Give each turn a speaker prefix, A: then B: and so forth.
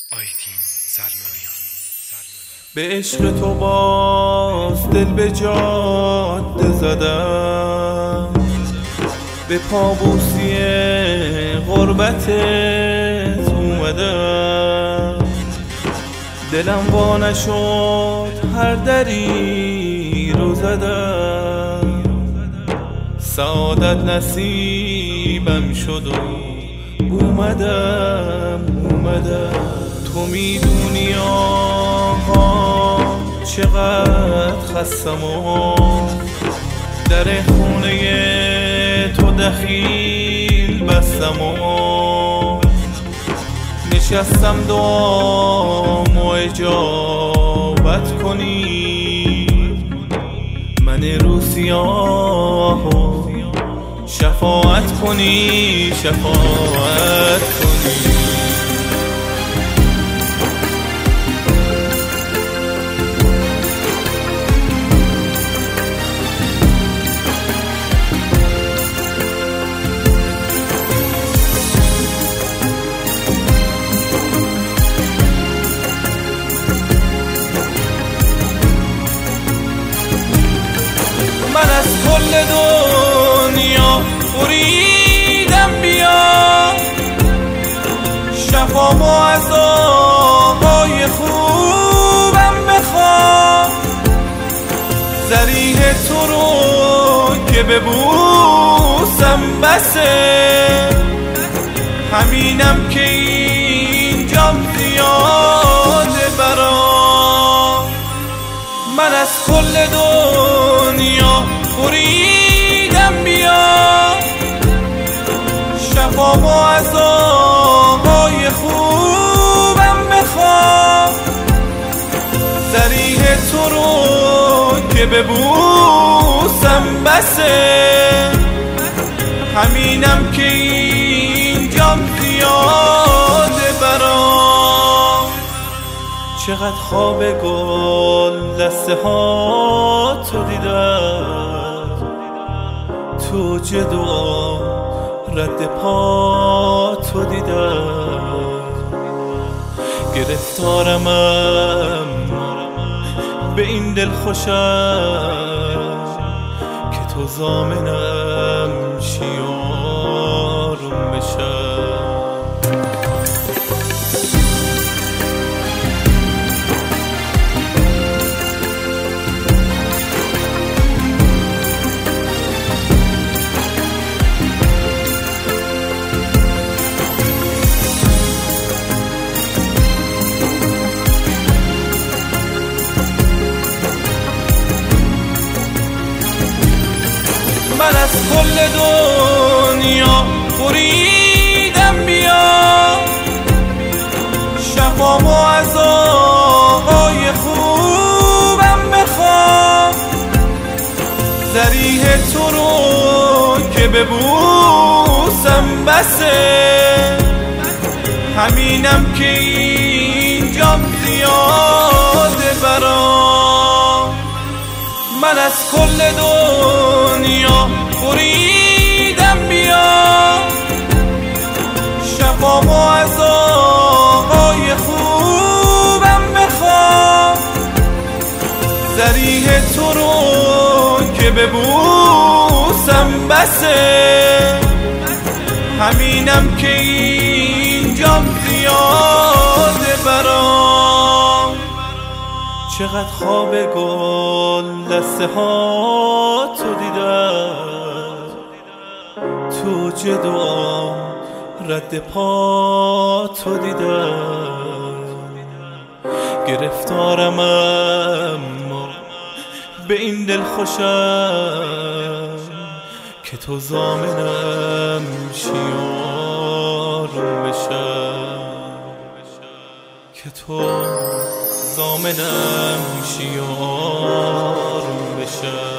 A: آیدین سرمانیان.
B: به عشق تو باز دل به جاده زدم، به پابوسی غربتت اومدم. دلم وا نشد هر دری رو زدم، سعادت نصیبم شد و اومدم. تو میدونی آقا چقدر خستم و در خونه تو دخیل بستم و نشستم دعامو اجابت کنی، من روسیاهو شفاعت کنی. من از کل دنیا بریدم بیا، شفامو از آقای خوبم بخواه، ذریح تو رو که ببوسم بسه، همینم که اینجام زیاده برام. من از کل دنیا بریدم بیا، شفامو از آقای خوبم بخواه، ذریح تو رو که ببوسم بسه، همینم که اینجام زیاده برام. چقدر خواب گل دسته ها تو دیدم، تو جدو رد پا تو دیدم، گرفتارم به این دل خوشم که تو ضامنم شیارم بشم. من از کل دنیا بریدم بیا، شفامو از آقای خوبم بخواه، ذریح تو رو که ببوسم بسه، همینم که اینجام زیاده برام. من از کل دنیا بریدم بیا، شفامو از آقای خوبم بخواه، ذریح تو رو که ببوسم بسه، همینم که اینجام زیاده برام. چقدر خواب گل دسته ها تو دیدم، تو جدو رد پا تو دیدم، گرفتارم به این دل خوشم که تو ضامنم شیارم بشم، که تو ضامنم شیارم بشم.